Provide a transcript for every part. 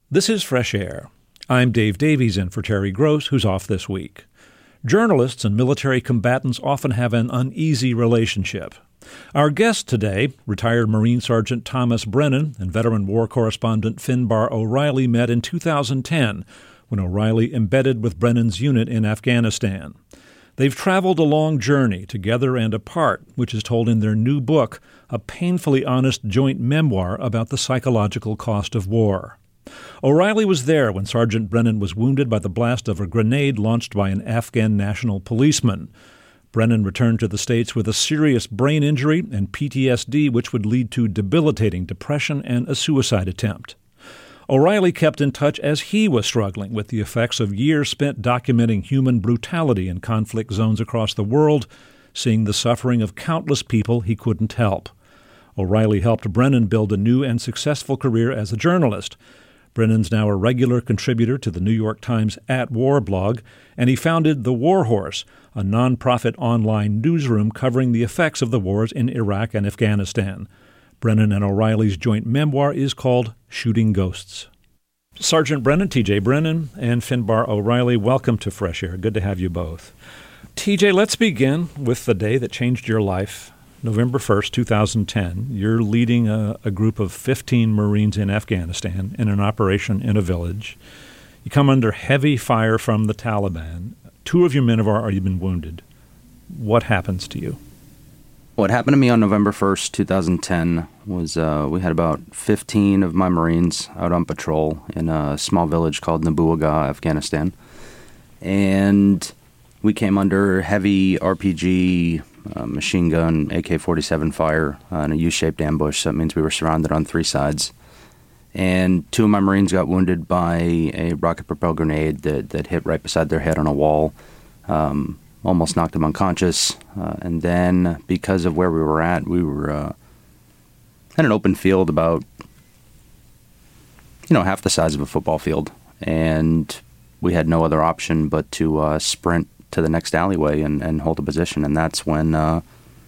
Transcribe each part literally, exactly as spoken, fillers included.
This is Fresh Air. I'm Dave Davies in for Terry Gross, who's off this week. Journalists and military combatants often have an uneasy relationship. Our guest today, retired Marine Sergeant Thomas Brennan and veteran war correspondent Finbar O'Reilly, met in two thousand ten when O'Reilly embedded with Brennan's unit in Afghanistan. They've traveled a long journey together and apart, which is told in their new book, a painfully honest joint memoir about the psychological cost of war. O'Reilly was there when Sergeant Brennan was wounded by the blast of a grenade launched by an Afghan national policeman. Brennan returned to the States with a serious brain injury and P T S D, which would lead to debilitating depression and a suicide attempt. O'Reilly kept in touch as he was struggling with the effects of years spent documenting human brutality in conflict zones across the world, seeing the suffering of countless people he couldn't help. O'Reilly helped Brennan build a new and successful career as a journalist. Brennan's now a regular contributor to the New York Times At War blog, and he founded The War Horse, a nonprofit online newsroom covering the effects of the wars in Iraq and Afghanistan. Brennan and O'Reilly's joint memoir is called Shooting Ghosts. Sergeant Brennan, T J Brennan, and Finbar O'Reilly, welcome to Fresh Air. Good to have you both. T J, let's begin with the day that changed your life. November first, two thousand ten, you're leading a, a group of fifteen Marines in Afghanistan in an operation in a village. You come under heavy fire from the Taliban. Two of your men have already been wounded. What happens to you? What happened to me on November first, two thousand ten was uh, we had about fifteen of my Marines out on patrol in a small village called Nabuaga, Afghanistan. And we came under heavy R P G, uh, machine gun, A K forty-seven fire uh, in a U-shaped ambush. So that means we were surrounded on three sides. And two of my Marines got wounded by a rocket-propelled grenade that, that hit right beside their head on a wall. Um, almost knocked them unconscious. Uh, and then, because of where we were at, we were uh, in an open field about, you know, half the size of a football field. And we had no other option but to uh, sprint to the next alleyway and, and hold a position. And that's when uh,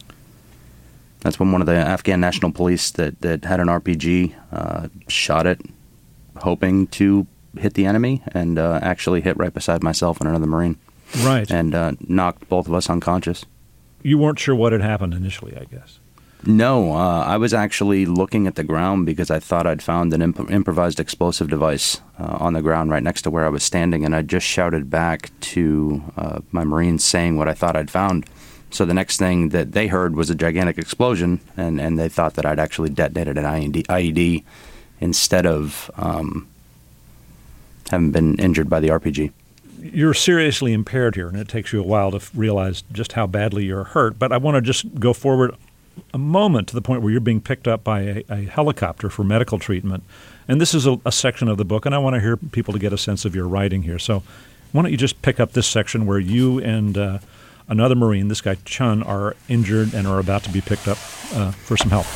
that's when one of the Afghan National Police that, that had an R P G uh, shot it, hoping to hit the enemy, and uh, actually hit right beside myself and another Marine. Right. And uh, knocked both of us unconscious. You weren't sure what had happened initially, I guess. No, uh, I was actually looking at the ground because I thought I'd found an imp- improvised explosive device uh, on the ground right next to where I was standing, and I just shouted back to uh, my Marines saying what I thought I'd found. So the next thing that they heard was a gigantic explosion, and, and they thought that I'd actually detonated an I E D instead of um, having been injured by the R P G. You're seriously impaired here, and it takes you a while to f- realize just how badly you're hurt. But I want to just go forward a moment to the point where you're being picked up by a, a helicopter for medical treatment. And this is a, a section of the book, and I want to hear people to get a sense of your writing here. So why don't you just pick up this section where you and uh, another Marine, this guy Chun, are injured and are about to be picked up uh, for some help.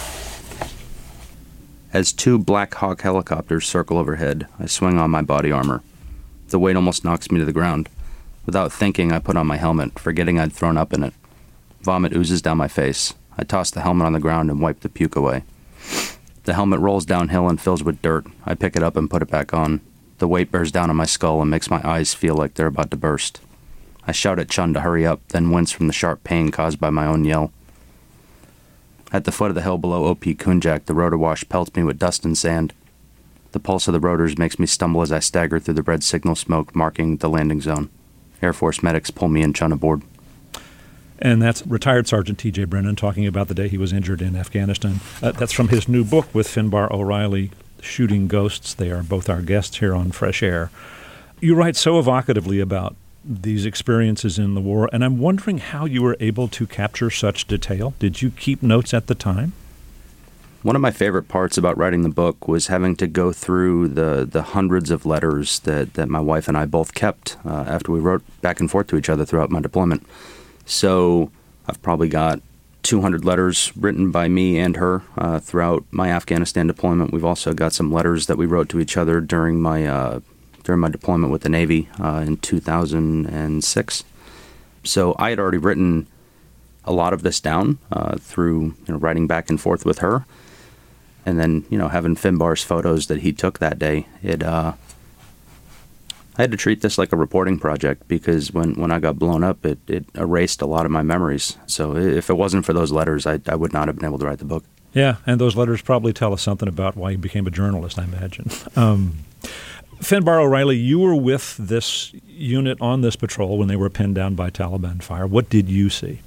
As two Black Hawk helicopters circle overhead, I swing on my body armor. The weight almost knocks me to the ground. Without thinking, I put on my helmet, forgetting I'd thrown up in it. Vomit oozes down my face. I toss the helmet on the ground and wipe the puke away. The helmet rolls downhill and fills with dirt. I pick it up and put it back on. The weight bears down on my skull and makes my eyes feel like they're about to burst. I shout at Chun to hurry up, then wince from the sharp pain caused by my own yell. At the foot of the hill below O P Kunjak, the rotor wash pelts me with dust and sand. The pulse of the rotors makes me stumble as I stagger through the red signal smoke marking the landing zone. Air Force medics pull me and Chun aboard. And that's retired Sergeant T J Brennan talking about the day he was injured in Afghanistan. Uh, that's from his new book with Finbar O'Reilly, Shooting Ghosts. They are both our guests here on Fresh Air. You write so evocatively about these experiences in the war, and I'm wondering how you were able to capture such detail. Did you keep notes at the time? One of my favorite parts about writing the book was having to go through the, the hundreds of letters that, that my wife and I both kept uh, after we wrote back and forth to each other throughout my deployment. So I've probably got two hundred letters written by me and her uh, throughout my Afghanistan deployment. We've also got some letters that we wrote to each other during my uh, during my deployment with the Navy uh, in two thousand six. So I had already written a lot of this down uh, through you know, writing back and forth with her. And then, you know, having Finbar's photos that he took that day, it, uh, I had to treat this like a reporting project because when, when I got blown up, it, it erased a lot of my memories. So if it wasn't for those letters, I, I would not have been able to write the book. Yeah, and those letters probably tell us something about why you became a journalist, I imagine. Um, Finbar O'Reilly, you were with this unit on this patrol when they were pinned down by Taliban fire. What did you see?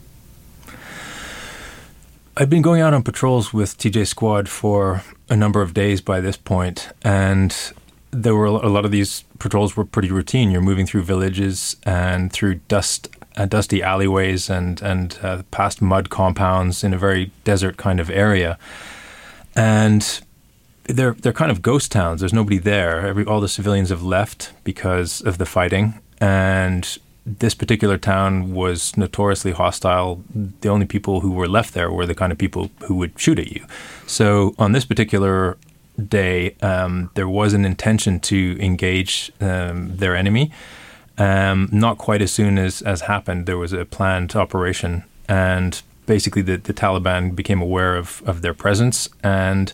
I'd been going out on patrols with T J Squad for a number of days by this point, and there were a lot of these patrols were pretty routine. You're moving through villages and through dust, uh, dusty alleyways and and uh, past mud compounds in a very desert kind of area, and they're they're kind of ghost towns. There's nobody there. Every all the civilians have left because of the fighting, and this particular town was notoriously hostile. The only people who were left there were the kind of people who would shoot at you. So on this particular day, um, there was an intention to engage um, their enemy. Um, not quite as soon as, as happened, there was a planned operation, and basically the, the Taliban became aware of, of their presence. And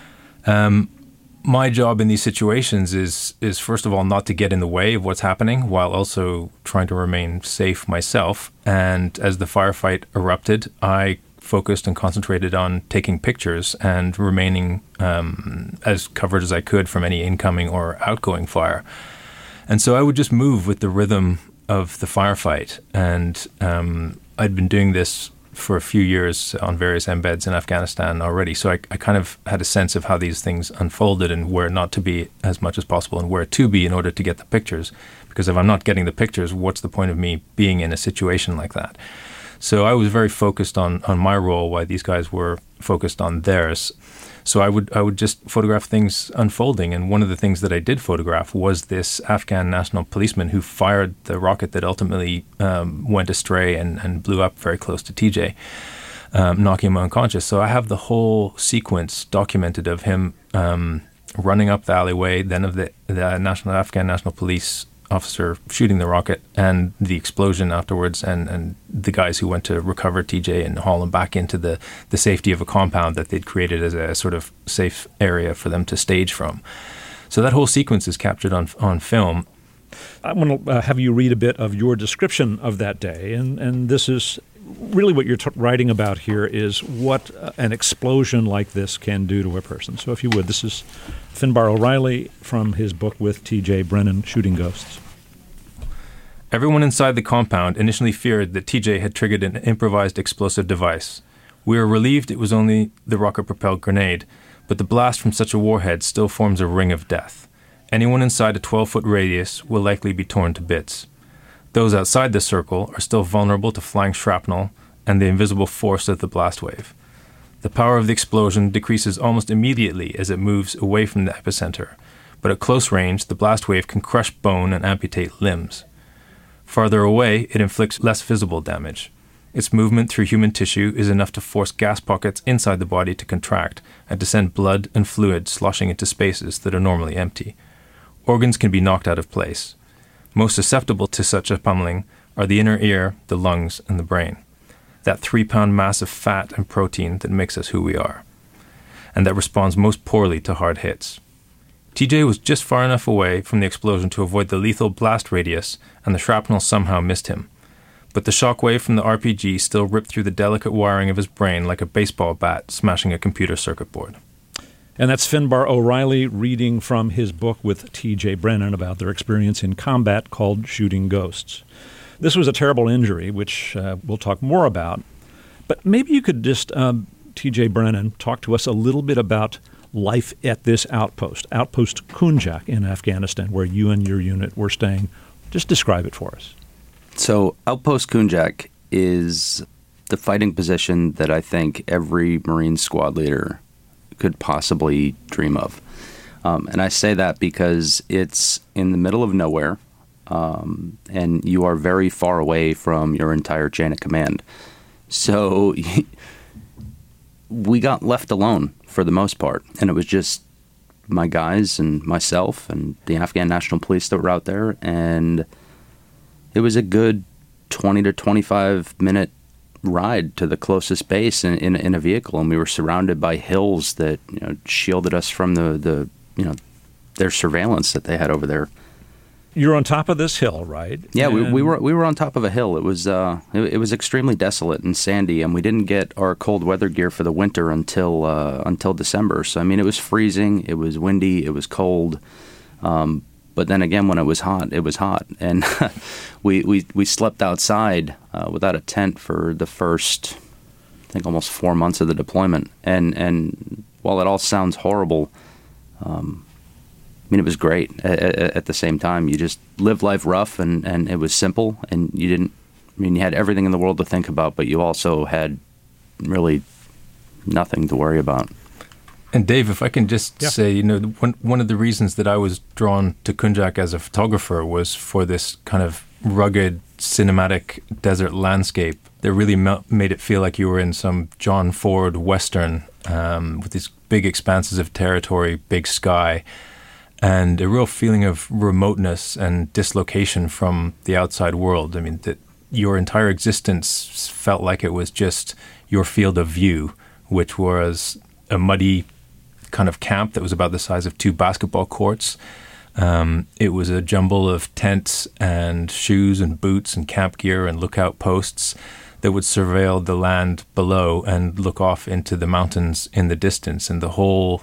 um, my job in these situations is, is, first of all, not to get in the way of what's happening while also trying to remain safe myself. And as the firefight erupted, I focused and concentrated on taking pictures and remaining um, as covered as I could from any incoming or outgoing fire. And so I would just move with the rhythm of the firefight. And um, I'd been doing this for a few years on various embeds in Afghanistan already. So I, I kind of had a sense of how these things unfolded and where not to be as much as possible and where to be in order to get the pictures. Because if I'm not getting the pictures, what's the point of me being in a situation like that? So I was very focused on, on my role while these guys were focused on theirs. So I would I would just photograph things unfolding. And one of the things that I did photograph was this Afghan national policeman who fired the rocket that ultimately um, went astray and, and blew up very close to T J, um, knocking him unconscious. So I have the whole sequence documented of him um, running up the alleyway, then of the, the national Afghan National Police officer shooting the rocket and the explosion afterwards, and, and the guys who went to recover T J and haul him back into the, the safety of a compound that they'd created as a sort of safe area for them to stage from. So that whole sequence is captured on on film. I want to uh, have you read a bit of your description of that day, and, and this is really what you're t- writing about here is what uh, an explosion like this can do to a person. So if you would, this is Finbar O'Reilly from his book with T J Brennan, Shooting Ghosts. Everyone inside the compound initially feared that T J had triggered an improvised explosive device. We were relieved it was only the rocket-propelled grenade, but the blast from such a warhead still forms a ring of death. Anyone inside a twelve-foot radius will likely be torn to bits. Those outside the circle are still vulnerable to flying shrapnel and the invisible force of the blast wave. The power of the explosion decreases almost immediately as it moves away from the epicenter, but at close range, the blast wave can crush bone and amputate limbs. Farther away, it inflicts less visible damage. Its movement through human tissue is enough to force gas pockets inside the body to contract and to send blood and fluid sloshing into spaces that are normally empty. Organs can be knocked out of place. Most susceptible to such a pummeling are the inner ear, the lungs, and the brain. That three-pound mass of fat and protein that makes us who we are, and that responds most poorly to hard hits. T J was just far enough away from the explosion to avoid the lethal blast radius, and the shrapnel somehow missed him. But the shockwave from the R P G still ripped through the delicate wiring of his brain like a baseball bat smashing a computer circuit board. And that's Finbar O'Reilly reading from his book with T J Brennan about their experience in combat called Shooting Ghosts. This was a terrible injury, which uh, we'll talk more about. But maybe you could just, um, T J Brennan, talk to us a little bit about life at this outpost, Outpost Kunjak in Afghanistan, where you and your unit were staying. Just describe it for us. So Outpost Kunjak is the fighting position that I think every Marine squad leader could possibly dream of. Um, and I say that because it's in the middle of nowhere, um, and you are very far away from your entire chain of command. So we got left alone for the most part, and it was just my guys and myself and the Afghan National Police that were out there, and it was a good twenty to twenty-five minute ride to the closest base in, in, in a vehicle, and we were surrounded by hills that, you know, shielded us from the, the you know, their surveillance that they had over there. You're on top of this hill, right? Yeah, we, And- we were we were on top of a hill. It was uh, it, it was extremely desolate and sandy, and we didn't get our cold weather gear for the winter until uh, until December. So I mean, it was freezing, it was windy, it was cold. Um, but then again, when it was hot, it was hot, and we, we we slept outside uh, without a tent for the first, I think, almost four months of the deployment. And and while it all sounds horrible, um, I mean, it was great at, at, at the same time. You just lived life rough, and, and it was simple, and you didn't, I mean, you had everything in the world to think about, but you also had really nothing to worry about. And Dave, if I can just Yeah. say, you know, one one of the reasons that I was drawn to Kunjak as a photographer was for this kind of rugged, cinematic desert landscape that really ma- made it feel like you were in some John Ford Western um, with these big expanses of territory, big sky, and a real feeling of remoteness and dislocation from the outside world. I mean, that your entire existence felt like it was just your field of view, which was a muddy kind of camp that was about the size of two basketball courts. Um, it was a jumble of tents and shoes and boots and camp gear and lookout posts that would surveil the land below and look off into the mountains in the distance. And the whole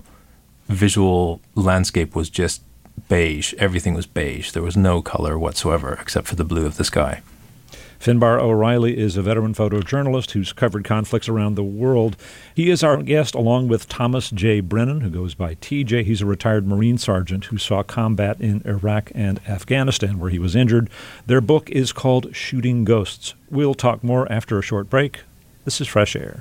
visual landscape was just beige. Everything was beige. There was no color whatsoever except for the blue of the sky. Finbar O'Reilly is a veteran photojournalist who's covered conflicts around the world. He is our guest along with Thomas J. Brennan, who goes by T J. He's a retired Marine sergeant who saw combat in Iraq and Afghanistan, where he was injured. Their book is called Shooting Ghosts. We'll talk more after a short break. This is Fresh Air.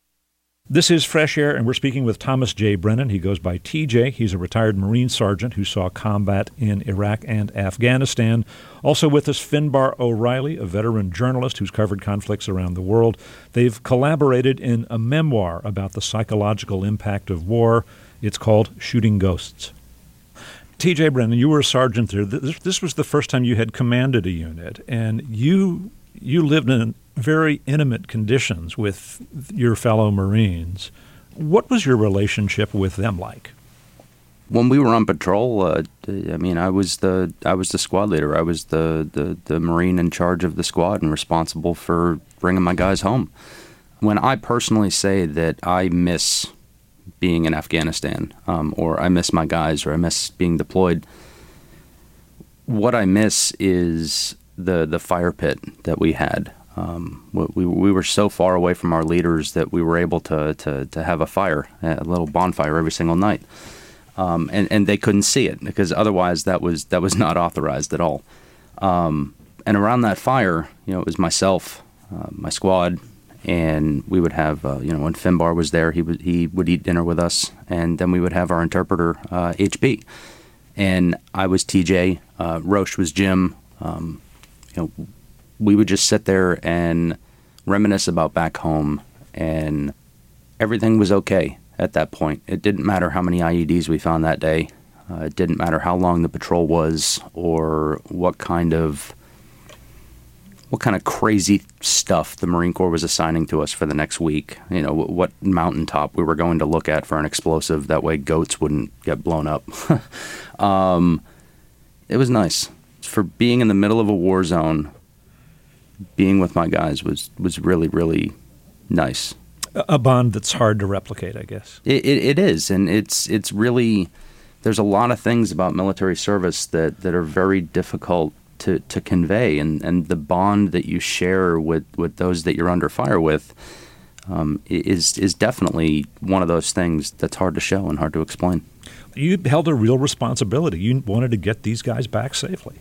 This is Fresh Air, and we're speaking with Thomas J. Brennan. He goes by T J. He's a retired Marine sergeant who saw combat in Iraq and Afghanistan. Also with us, Finbar O'Reilly, a veteran journalist who's covered conflicts around the world. They've collaborated in a memoir about the psychological impact of war. It's called Shooting Ghosts. T J. Brennan, you were a sergeant there. This, this was the first time you had commanded a unit, and you you lived in very intimate conditions with your fellow Marines. What was your relationship with them like? When we were on patrol, uh, I mean, I was the I was the squad leader. I was the, the, the Marine in charge of the squad and responsible for bringing my guys home. When I personally say that I miss being in Afghanistan, um, or I miss my guys, or I miss being deployed, what I miss is the the fire pit that we had. Um, we we were so far away from our leaders that we were able to to, to have a fire, a little bonfire every single night, um, and and they couldn't see it because otherwise that was that was not authorized at all. Um, and around that fire, you know, it was myself, uh, my squad, and we would have uh, you know, when Finbar was there, he would he would eat dinner with us, and then we would have our interpreter uh, H B, and I was T J, uh, Roche was Jim. Um, you know. We would just sit there and reminisce about back home, and everything was okay at that point. It didn't matter how many I E Ds we found that day. Uh, it didn't matter how long the patrol was or what kind of what kind of crazy stuff the Marine Corps was assigning to us for the next week. You know, what mountaintop we were going to look at for an explosive. That way goats wouldn't get blown up. um, it was nice. For being in the middle of a war zone, being with my guys was, was really, really nice. A bond that's hard to replicate, I guess. It, it, it is, and it's it's really, there's a lot of things about military service that, that are very difficult to, to convey, and, and the bond that you share with, with those that you're under fire with um, is is definitely one of those things that's hard to show and hard to explain. You held a real responsibility. You wanted to get these guys back safely.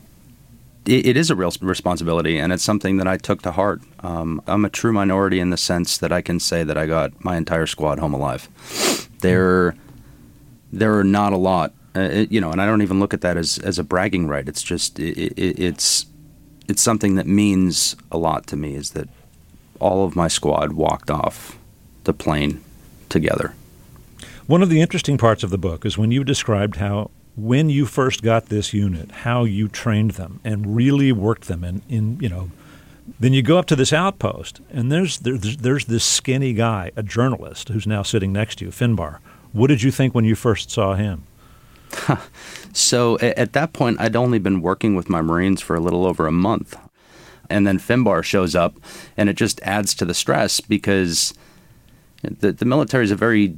It is a real responsibility, and it's something that I took to heart. Um, I'm a true minority in the sense that I can say that I got my entire squad home alive. There, there are not a lot, uh, it, you know, and I don't even look at that as, as a bragging right. It's just it, it, it's it's something that means a lot to me. Is that all of my squad walked off the plane together. One of the interesting parts of the book is when you described how, when you first got this unit, how you trained them and really worked them in, in you know, Then you go up to this outpost, and there's, there's there's this skinny guy, a journalist, who's now sitting next to you, Finbar. What did you think when you first saw him? So at that point, I'd only been working with my Marines for a little over a month. And then Finbar shows up, and it just adds to the stress because the, the military is a very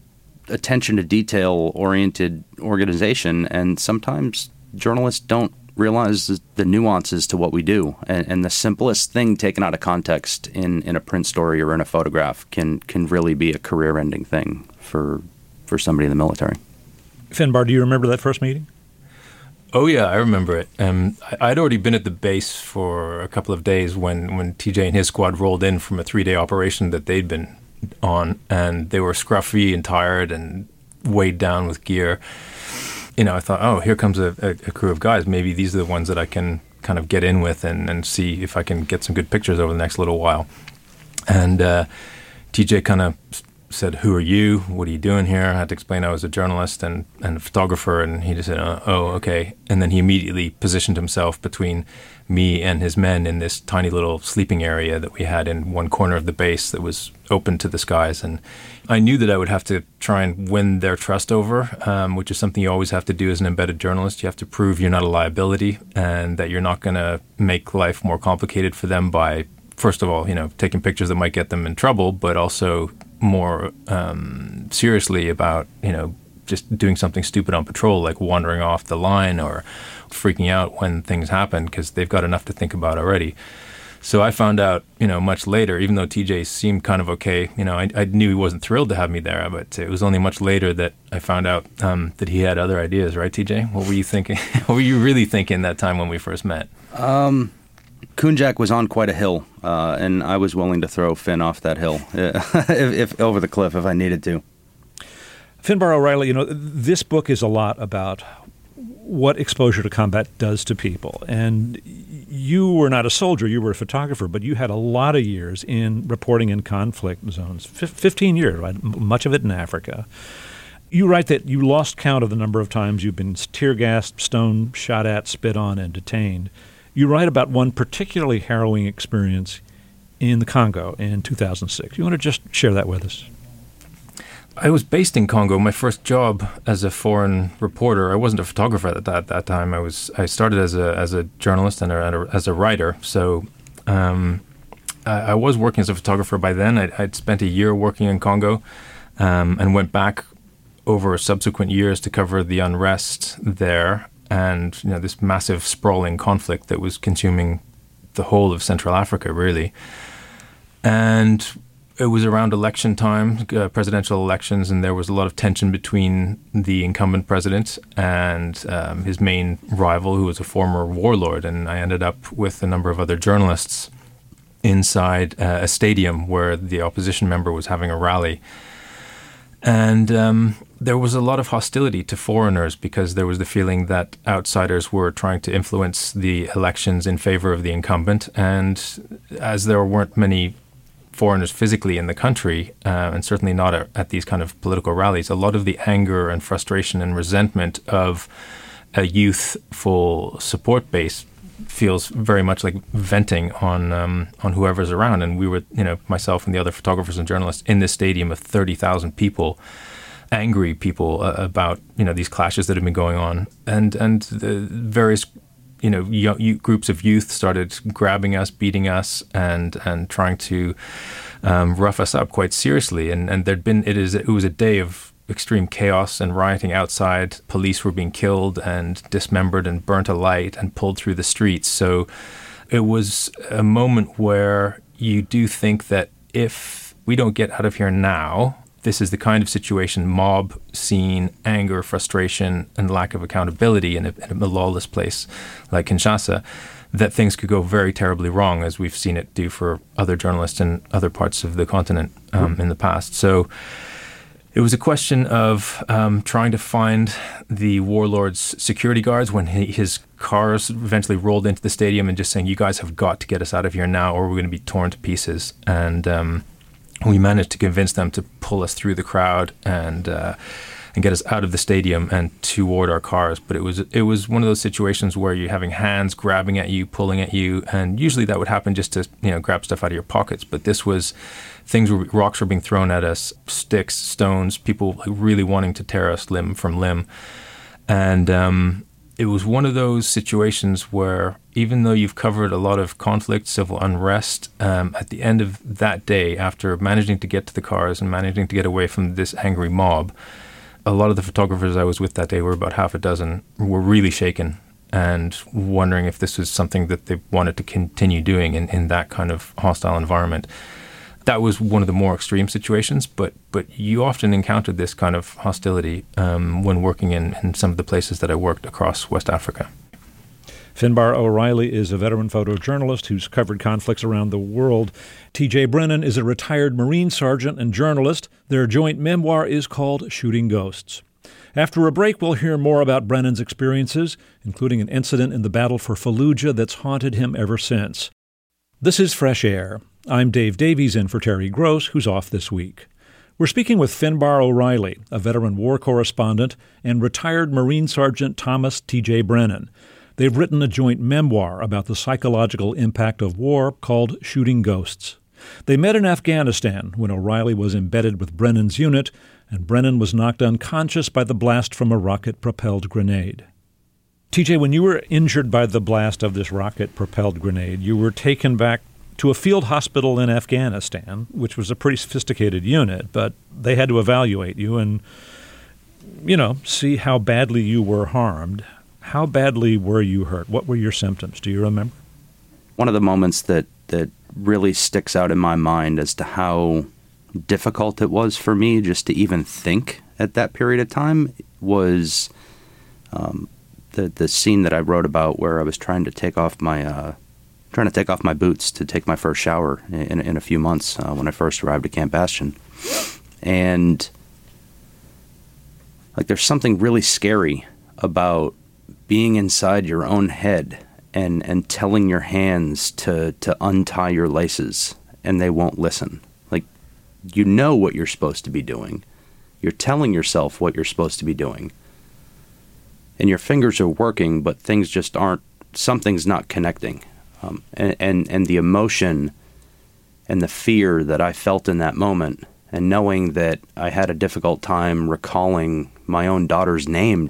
attention-to-detail-oriented organization, and sometimes journalists don't realize the nuances to what we do. And, and the simplest thing taken out of context in, in a print story or in a photograph can can really be a career-ending thing for for somebody in the military. Finbar, do you remember that first meeting? Oh, yeah, I remember it. Um, I- I'd already been at the base for a couple of days when, when T J and his squad rolled in from a three-day operation that they'd been on, and they were scruffy and tired and weighed down with gear. You know, I thought, oh, here comes a, a, a crew of guys. Maybe these are the ones that I can kind of get in with and, and see if I can get some good pictures over the next little while. And uh, T J kind of said, who are you? What are you doing here? I had to explain I was a journalist and, and a photographer, and he just said, uh, oh, okay. And then he immediately positioned himself between me and his men in this tiny little sleeping area that we had in one corner of the base that was open to the skies. And I knew that I would have to try and win their trust over, um, which is something you always have to do as an embedded journalist. You have to prove you're not a liability and that you're not going to make life more complicated for them by, first of all, you know, taking pictures that might get them in trouble, but also more um, seriously about, you know, just doing something stupid on patrol, like wandering off the line or freaking out when things happen, because they've got enough to think about already. So I found out, you know, much later, even though T J seemed kind of okay, you know, I, I knew he wasn't thrilled to have me there, but it was only much later that I found out um, that he had other ideas, right, T J? What were you thinking? What were you really thinking that time when we first met? Um... Kunjak was on quite a hill, uh, and I was willing to throw Finn off that hill, if, if over the cliff if I needed to. Finbar O'Reilly, you know, this book is a lot about what exposure to combat does to people. And you were not a soldier, you were a photographer, but you had a lot of years in reporting in conflict zones, F- fifteen years, right? Much of it in Africa. You write that you lost count of the number of times you've been tear gassed, stoned, shot at, spit on, and detained. You write about one particularly harrowing experience in the Congo in two thousand six. You want to just share that with us? I was based in Congo. My first job as a foreign reporter. I wasn't a photographer at that, at that time. I was. I started as a as a journalist and a, as a writer. So um, I, I was working as a photographer by then. I'd, I'd spent a year working in Congo um, and went back over subsequent years to cover the unrest there. And, you know, this massive sprawling conflict that was consuming the whole of Central Africa, really. And it was around election time, uh, presidential elections, and there was a lot of tension between the incumbent president and um, his main rival, who was a former warlord. And I ended up with a number of other journalists inside uh, a stadium where the opposition member was having a rally. And um, there was a lot of hostility to foreigners because there was the feeling that outsiders were trying to influence the elections in favor of the incumbent. And as there weren't many foreigners physically in the country, uh, and certainly not at, at these kind of political rallies, a lot of the anger and frustration and resentment of a youthful support base feels very much like venting on um, on whoever's around. And we were, you know, myself and the other photographers and journalists in this stadium of thirty thousand people, angry people uh, about, you know, these clashes that have been going on. And and the various, you know, young, you, groups of youth started grabbing us, beating us, and and trying to um, rough us up quite seriously. And and there'd been it is it was a day of extreme chaos and rioting outside. Police were being killed and dismembered and burnt alight and pulled through the streets. So it was a moment where you do think that if we don't get out of here now, this is the kind of situation, mob scene, anger, frustration, and lack of accountability in a, in a lawless place like Kinshasa, that things could go very terribly wrong, as we've seen it do for other journalists in other parts of the continent um, mm-hmm. in the past. So it was a question of um, trying to find the warlord's security guards when he, his cars eventually rolled into the stadium and just saying, you guys have got to get us out of here now or we're going to be torn to pieces. And um, we managed to convince them to pull us through the crowd and uh, and get us out of the stadium and toward our cars. But it was it was one of those situations where you're having hands grabbing at you, pulling at you, and usually that would happen just to, you know, grab stuff out of your pockets. But this was things were rocks were being thrown at us, sticks, stones, people really wanting to tear us limb from limb, and um, it was one of those situations where even though you've covered a lot of conflict, civil unrest, um, at the end of that day, after managing to get to the cars and managing to get away from this angry mob, a lot of the photographers I was with that day, were about half a dozen, were really shaken and wondering if this was something that they wanted to continue doing in, in that kind of hostile environment. That was one of the more extreme situations, but but you often encountered this kind of hostility um, when working in, in some of the places that I worked across West Africa. Finbar O'Reilly is a veteran photojournalist who's covered conflicts around the world. T J Brennan is a retired Marine sergeant and journalist. Their joint memoir is called Shooting Ghosts. After a break, we'll hear more about Brennan's experiences, including an incident in the battle for Fallujah that's haunted him ever since. This is Fresh Air. I'm Dave Davies in for Terry Gross, who's off this week. We're speaking with Finbar O'Reilly, a veteran war correspondent, and retired Marine Sergeant Thomas T J Brennan. They've written a joint memoir about the psychological impact of war called Shooting Ghosts. They met in Afghanistan when O'Reilly was embedded with Brennan's unit, and Brennan was knocked unconscious by the blast from a rocket-propelled grenade. T J, when you were injured by the blast of this rocket-propelled grenade, you were taken back to a field hospital in Afghanistan, which was a pretty sophisticated unit, but they had to evaluate you and, you know, see how badly you were harmed. How badly were you hurt? What were your symptoms? Do you remember? One of the moments that, that really sticks out in my mind as to how difficult it was for me just to even think at that period of time was um, the the scene that I wrote about where I was trying to take off my uh, trying to take off my boots to take my first shower in, in a few months uh, when I first arrived at Camp Bastion. And like there's something really scary about being inside your own head and, and telling your hands to, to untie your laces and they won't listen. Like, you know what you're supposed to be doing. You're telling yourself what you're supposed to be doing. And your fingers are working, but things just aren't, something's not connecting. Um, and, and, and the emotion and the fear that I felt in that moment, and knowing that I had a difficult time recalling my own daughter's name,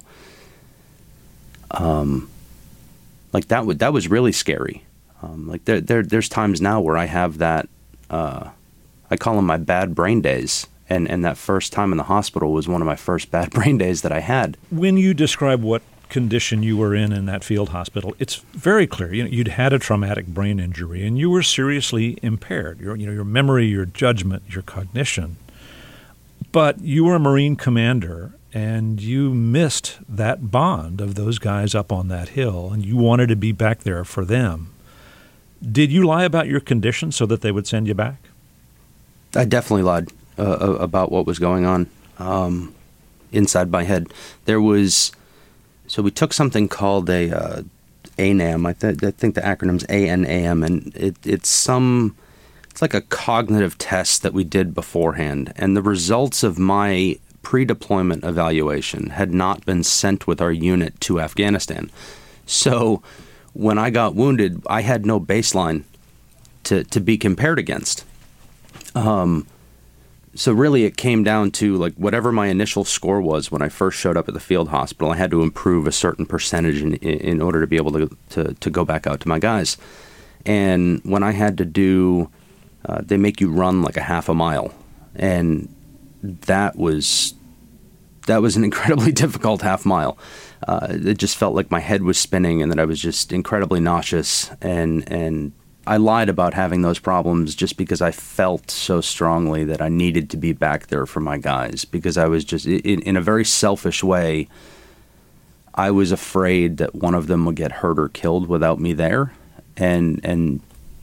um, like that would that was really scary. Um, like there, there, there's times now where I have that, uh, I call them my bad brain days. And, and that first time in the hospital was one of my first bad brain days that I had. When you describe what condition you were in in that field hospital, it's very clear. You know, you'd had a traumatic brain injury, and you were seriously impaired. Your, you know, your memory, your judgment, your cognition. But you were a Marine commander, and you missed that bond of those guys up on that hill, and you wanted to be back there for them. Did you lie about your condition so that they would send you back? I definitely lied uh, about what was going on um, inside my head. There was... So we took something called a uh, A N A M. I, th- I think the acronym's A N A M, and it, it's some, it's like a cognitive test that we did beforehand. And the results of my pre-deployment evaluation had not been sent with our unit to Afghanistan. So when I got wounded, I had no baseline to, to be compared against. Um, So really it came down to like whatever my initial score was when I first showed up at the field hospital, I had to improve a certain percentage in, in order to be able to, to, to go back out to my guys. And when I had to do, uh, they make you run like a half a mile. And that was, that was an incredibly difficult half mile. Uh, it just felt like my head was spinning and that I was just incredibly nauseous, and, and, I lied about having those problems just because I felt so strongly that I needed to be back there for my guys, because I was just, in, in a very selfish way, I was afraid that one of them would get hurt or killed without me there. And, and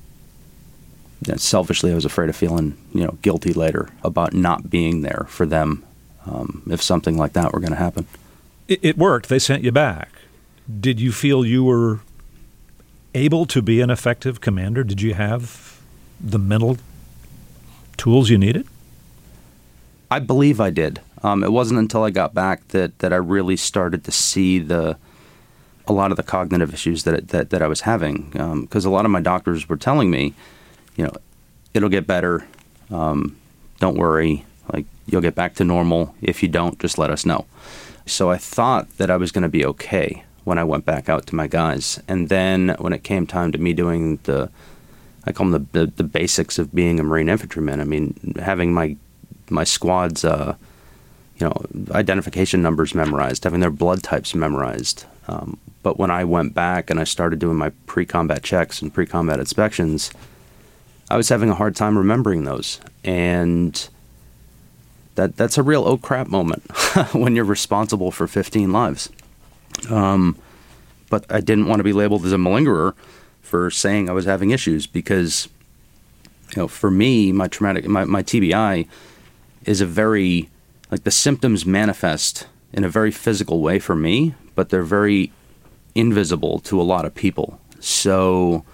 selfishly, I was afraid of feeling, you know, guilty later about not being there for them um, if something like that were going to happen. It, it worked. They sent you back. Did you feel you were able to be an effective commander? Did you have the mental tools you needed? I believe I did. Um, it wasn't until I got back that, that I really started to see the a lot of the cognitive issues that that, that I was having. Because um, a lot of my doctors were telling me, you know, it'll get better. Um, don't worry. Like, you'll get back to normal. If you don't, just let us know. So I thought that I was going to be okay when I went back out to my guys. And then when it came time to me doing the, I call them the, the, the basics of being a Marine infantryman. I mean, having my my squad's, uh, you know, identification numbers memorized, having their blood types memorized. Um, but when I went back and I started doing my pre-combat checks and pre-combat inspections, I was having a hard time remembering those. And that that's a real oh crap moment when you're responsible for fifteen lives. Um, but I didn't want to be labeled as a malingerer for saying I was having issues because, you know, for me, my traumatic, my, my T B I is a very, like the symptoms manifest in a very physical way for me, but they're very invisible to a lot of people. So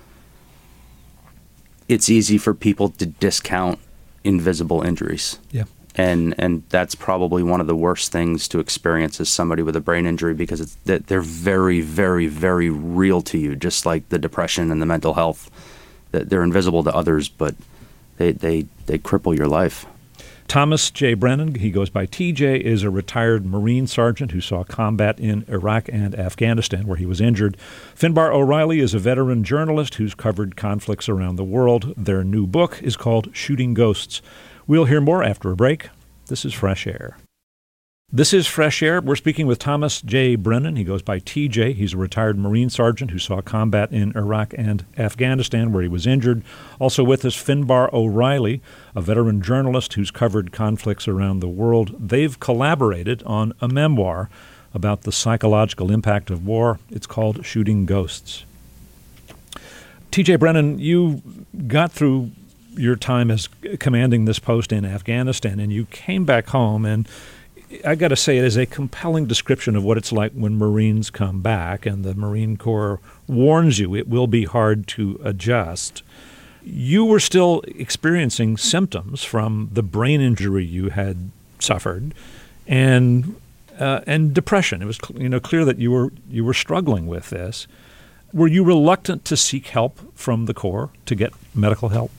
it's easy for people to discount invisible injuries. Yeah. And and that's probably one of the worst things to experience as somebody with a brain injury, because it's, they're very, very, very real to you, just like the depression and the mental health. They're invisible to others, but they, they, they cripple your life. Thomas J. Brennan, he goes by T J, is a retired Marine sergeant who saw combat in Iraq and Afghanistan, where he was injured. Finbar O'Reilly is a veteran journalist who's covered conflicts around the world. Their new book is called Shooting Ghosts. We'll hear more after a break. This is Fresh Air. This is Fresh Air. We're speaking with Thomas J. Brennan. He goes by T J. He's a retired Marine sergeant who saw combat in Iraq and Afghanistan, where he was injured. Also with us, Finbar O'Reilly, a veteran journalist who's covered conflicts around the world. They've collaborated on a memoir about the psychological impact of war. It's called Shooting Ghosts. T J. Brennan, you got through your time as commanding this post in Afghanistan, and you came back home, and I got to say it is a compelling description of what it's like when Marines come back, and the Marine Corps warns you it will be hard to adjust. You were still experiencing symptoms from the brain injury you had suffered, and uh, and depression. It was you know clear that you were you were struggling with this. Were you reluctant to seek help from the Corps, to get medical help?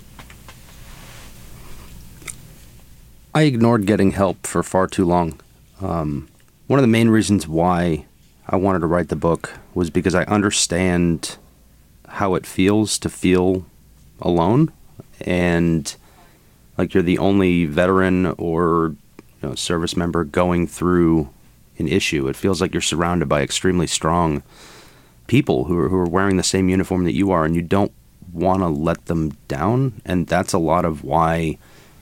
I ignored getting help for far too long. Um, one of the main reasons why I wanted to write the book was because I understand how it feels to feel alone, and like you're the only veteran or you know, service member going through an issue. It feels like you're surrounded by extremely strong people who are, who are wearing the same uniform that you are, and you don't want to let them down. And that's a lot of why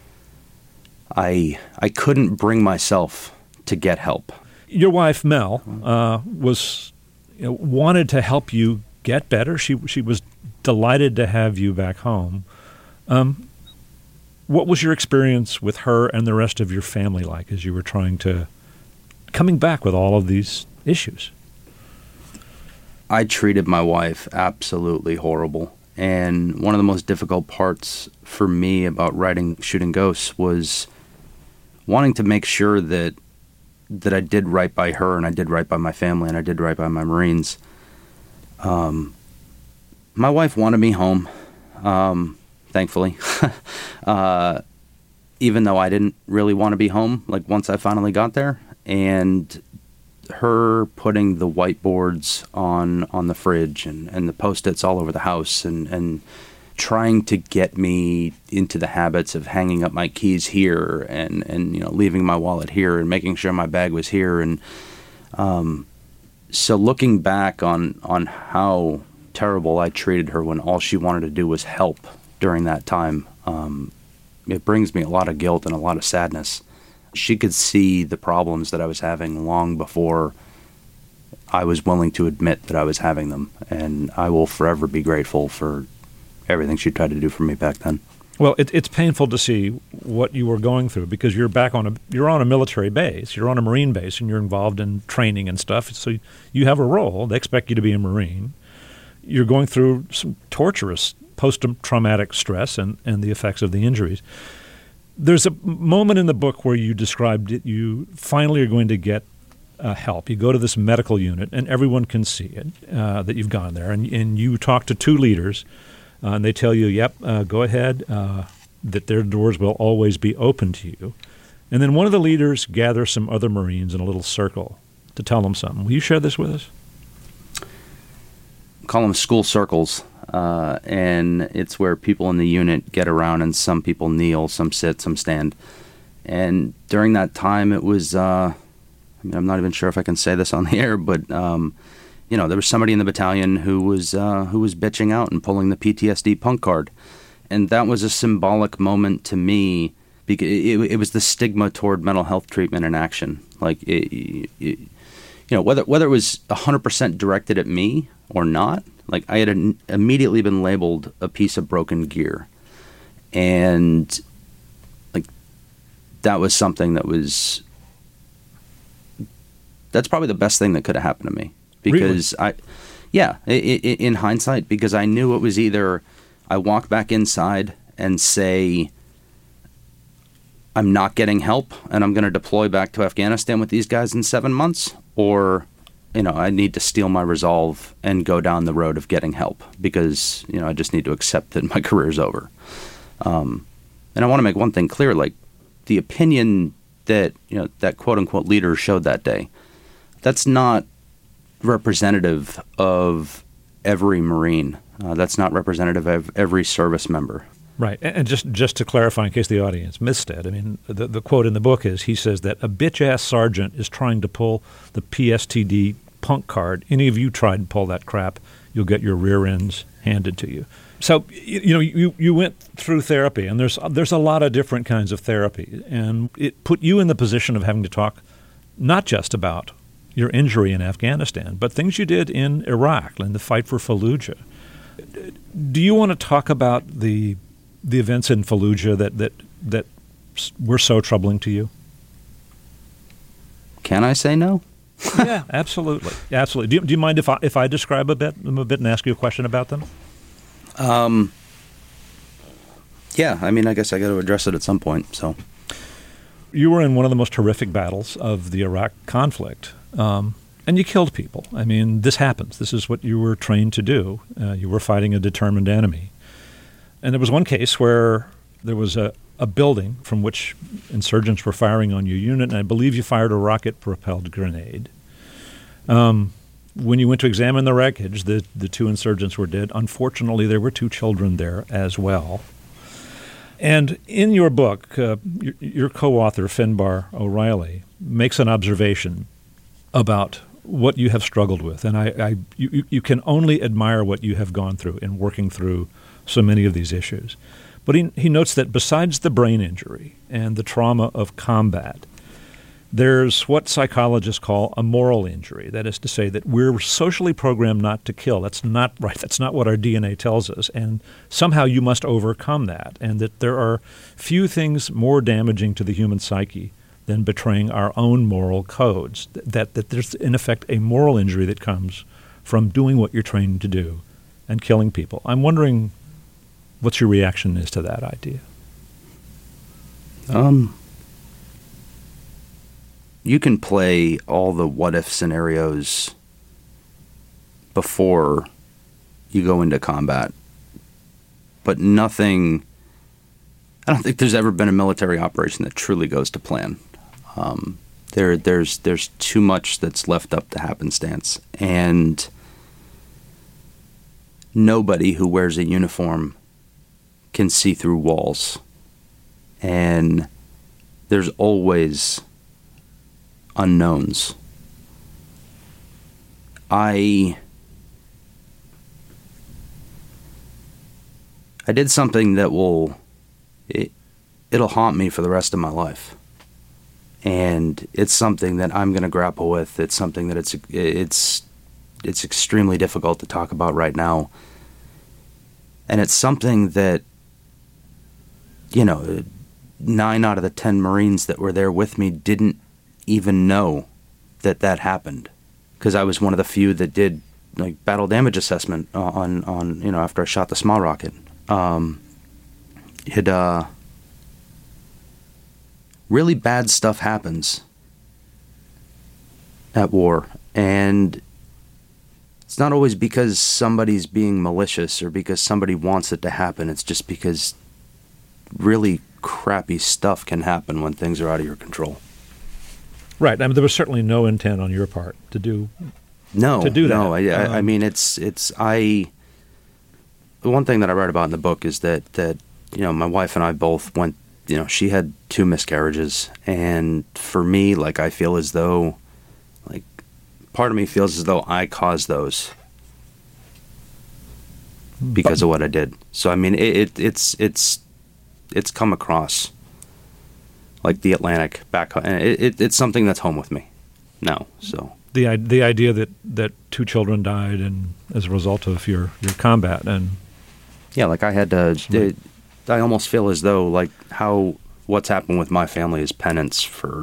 I I couldn't bring myself to get help. Your wife, Mel, uh, was you know, wanted to help you get better. She she was delighted to have you back home. Um, what was your experience with her and the rest of your family like as you were trying to coming back with all of these issues? I treated my wife absolutely horrible. And one of the most difficult parts for me about writing Shooting Ghosts was wanting to make sure that that I did right by her, and I did right by my family, and I did right by my Marines. Um, my wife wanted me home, um, thankfully, uh, even though I didn't really want to be home, like once I finally got there. And her putting the whiteboards on on the fridge and, and the Post-its all over the house and, and trying to get me into the habits of hanging up my keys here and, and you know leaving my wallet here and making sure my bag was here. And um, so looking back on, on how terrible I treated her when all she wanted to do was help during that time, um, it brings me a lot of guilt and a lot of sadness. She could see the problems that I was having long before I was willing to admit that I was having them, and I will forever be grateful for everything she tried to do for me back then. Well, it, it's painful to see what you were going through because you're back on a you're on a military base, you're on a Marine base, and you're involved in training and stuff. So you have a role. They expect you to be a Marine. You're going through some torturous post-traumatic stress and, and the effects of the injuries. There's a moment in the book where you described it. You finally are going to get uh, help. You go to this medical unit, and everyone can see it, uh, that you've gone there. And, and you talk to two leaders, uh, and they tell you, yep, uh, go ahead, uh, that their doors will always be open to you. And then one of the leaders gathers some other Marines in a little circle to tell them something. Will you share this with us? Call them school circles. Uh, and it's where people in the unit get around, and some people kneel, some sit, some stand. And during that time, it was, uh, I mean, I'm not even sure if I can say this on the air, but, um, you know, there was somebody in the battalion who was uh, who was bitching out and pulling the P T S D punk card. And that was a symbolic moment to me, because it, it was the stigma toward mental health treatment in action. Like, it, it, you know, whether, whether it was one hundred percent directed at me or not, like, I had an, immediately been labeled a piece of broken gear. And, like, that was something that was, that's probably the best thing that could have happened to me. Because really? I, yeah, I, I, in hindsight, because I knew it was either I walk back inside and say, I'm not getting help and I'm going to deploy back to Afghanistan with these guys in seven months, or, you know, I need to steel my resolve and go down the road of getting help, because, you know, I just need to accept that my career's over. Um, and I want to make one thing clear, like, the opinion that, you know, that quote unquote leader showed that day, that's not representative of every Marine. Uh, that's not representative of every service member. Right. And just, just to clarify, in case the audience missed it, I mean, the, the quote in the book is, he says that a bitch-ass sergeant is trying to pull the P S T D punk card. Any of you tried to pull that crap, you'll get your rear ends handed to you. So, you, you know, you, you went through therapy, and there's there's a lot of different kinds of therapy, and it put you in the position of having to talk not just about your injury in Afghanistan, but things you did in Iraq and the fight for Fallujah. Do you want to talk about the the events in Fallujah that, that that were so troubling to you? Can I say no? Yeah, absolutely, absolutely. Do you, do you mind if I if I describe a bit a bit and ask you a question about them? Um. Yeah, I mean, I guess I got to address it at some point. So, you were in one of the most horrific battles of the Iraq conflict, um, and you killed people. I mean, this happens. This is what you were trained to do. Uh, you were fighting a determined enemy. And there was one case where there was a, a building from which insurgents were firing on your unit, and I believe you fired a rocket-propelled grenade. Um, when you went to examine the wreckage, the, the two insurgents were dead. Unfortunately, there were two children there as well. And in your book, uh, your, your co-author, Finbar O'Reilly, makes an observation about what you have struggled with. And I, I you, you can only admire what you have gone through in working through so many of these issues. But he, he notes that besides the brain injury and the trauma of combat, there's what psychologists call a moral injury. That is to say that we're socially programmed not to kill. That's not right. That's not what our D N A tells us. And somehow you must overcome that, and that there are few things more damaging to the human psyche than betraying our own moral codes, that, that there's, in effect, a moral injury that comes from doing what you're trained to do and killing people. I'm wondering what's your reaction is to that idea? Um, you can play all the what-if scenarios before you go into combat, but nothing, I don't think there's ever been a military operation that truly goes to plan. Um, there, there's, there's too much that's left up to happenstance, and nobody who wears a uniform can see through walls, and there's always unknowns. I I did something that will it, it'll haunt me for the rest of my life, and it's something that I'm going to grapple with. It's something that it's it's it's extremely difficult to talk about right now, and it's something that, you know, nine out of the ten Marines that were there with me didn't even know that that happened, because I was one of the few that did like battle damage assessment on on you know, after I shot the small rocket. Um, it uh, really bad stuff happens at war, and it's not always because somebody's being malicious or because somebody wants it to happen. It's just because really crappy stuff can happen when things are out of your control. Right. I mean, there was certainly no intent on your part to do no to do that. No, I, um, I mean, it's it's I. The one thing that I write about in the book is that that you know my wife and I both went. You know, she had two miscarriages, and for me, like I feel as though, like, part of me feels as though I caused those because of what I did. So I mean, it, it it's it's it's come across like the Atlantic back. It, it, it's something that's home with me now. So the the idea that, that two children died and as a result of your, your combat and yeah, like I had to. It, I almost feel as though like how what's happened with my family is penance for.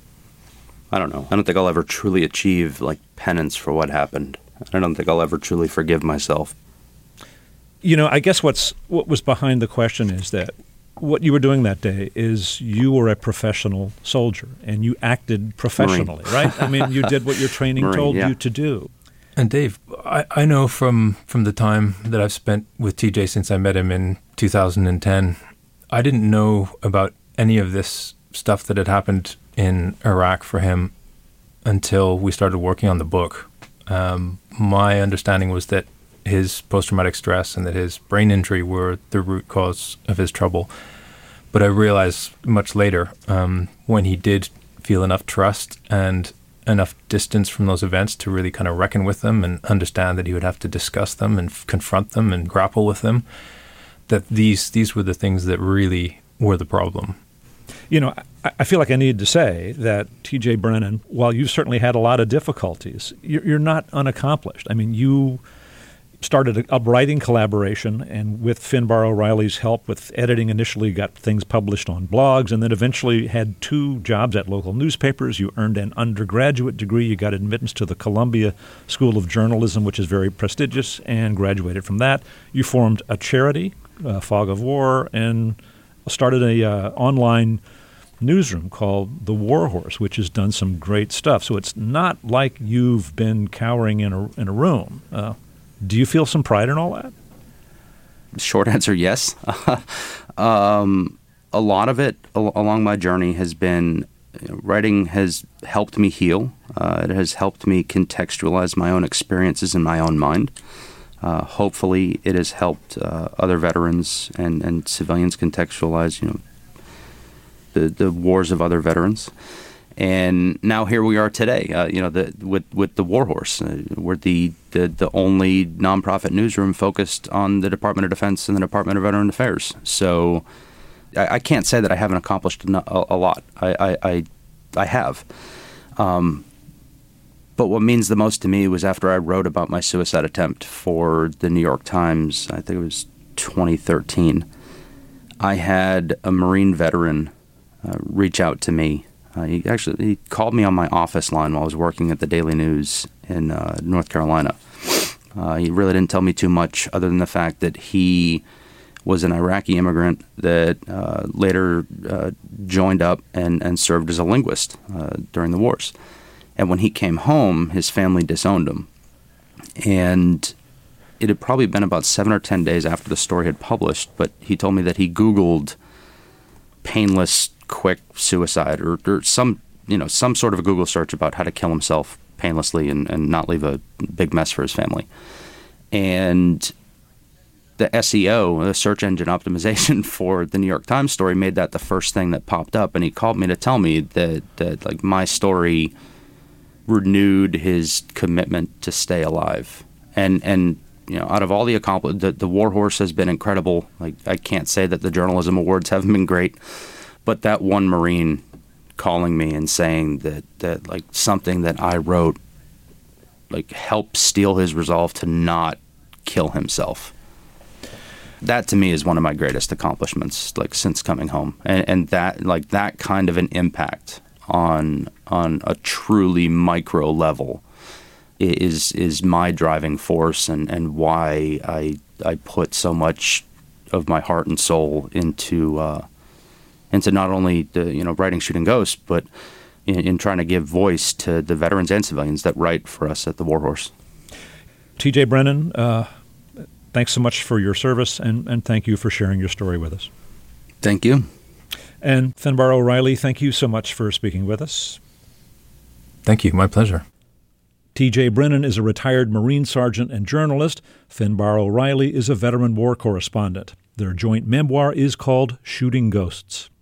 I don't know. I don't think I'll ever truly achieve like penance for what happened. I don't think I'll ever truly forgive myself. You know, I guess what's what was behind the question is that what you were doing that day is you were a professional soldier and you acted professionally, Marine. right? I mean, you did what your training Marine, told yeah. you to do. And Dave, I, I know from, from the time that I've spent with T J since I met him in two thousand ten, I didn't know about any of this stuff that had happened in Iraq for him until we started working on the book. Um, my understanding was that his post-traumatic stress and that his brain injury were the root cause of his trouble. But I realized much later, um, when he did feel enough trust and enough distance from those events to really kind of reckon with them and understand that he would have to discuss them and f- confront them and grapple with them, that these these were the things that really were the problem. You know, I, I feel like I need to say that T J Brennan, while you've certainly had a lot of difficulties, you're, you're not unaccomplished. I mean, you started a, a writing collaboration, and with Finbar O'Reilly's help with editing, initially got things published on blogs, and then eventually had two jobs at local newspapers. You earned an undergraduate degree. You got admittance to the Columbia School of Journalism, which is very prestigious, and graduated from that. You formed a charity, uh, Fog of War, and started a uh, online newsroom called The War Horse, which has done some great stuff. So it's not like you've been cowering in a in a room. Uh, do you feel some pride in all that? Short answer, yes. um, a lot of it al- along my journey has been, you know, writing has helped me heal. Uh, it has helped me contextualize my own experiences in my own mind. Uh, hopefully, it has helped uh, other veterans and, and civilians contextualize, you know, the the wars of other veterans. And now here we are today, uh, you know, the, with with the War Horse. Uh, we're the, the the only nonprofit newsroom focused on the Department of Defense and the Department of Veteran Affairs. So I, I can't say that I haven't accomplished a, a lot. I I, I, I have. Um, but what means the most to me was after I wrote about my suicide attempt for the New York Times, I think it was twenty thirteen, I had a Marine veteran uh, reach out to me. Uh, he actually he called me on my office line while I was working at the Daily News in uh, North Carolina. Uh, he really didn't tell me too much other than the fact that he was an Iraqi immigrant that uh, later uh, joined up and, and served as a linguist uh, during the wars. And when he came home, his family disowned him. And it had probably been about seven or ten days after the story had published, but he told me that he Googled painless quick suicide or, or some, you know, some sort of a Google search about how to kill himself painlessly and, and not leave a big mess for his family. And the S E O, the search engine optimization for the New York Times story, made that the first thing that popped up. And he called me to tell me that, that like my story renewed his commitment to stay alive. And, and, you know, out of all the accomplishments, the, the War Horse has been incredible. Like, I can't say that the journalism awards haven't been great. But that one Marine calling me and saying that, that like something that I wrote like helped steel his resolve to not kill himself. That to me is one of my greatest accomplishments, like since coming home. And, and that like that kind of an impact on on a truly micro level is is my driving force and, and why I I put so much of my heart and soul into uh, into not only the, you know writing Shooting Ghosts, but in, in trying to give voice to the veterans and civilians that write for us at the Warhorse. T J Brennan, uh, thanks so much for your service, and, and thank you for sharing your story with us. Thank you. And Finbar O'Reilly, thank you so much for speaking with us. Thank you. My pleasure. T J Brennan is a retired Marine sergeant and journalist. Finbar O'Reilly is a veteran war correspondent. Their joint memoir is called Shooting Ghosts.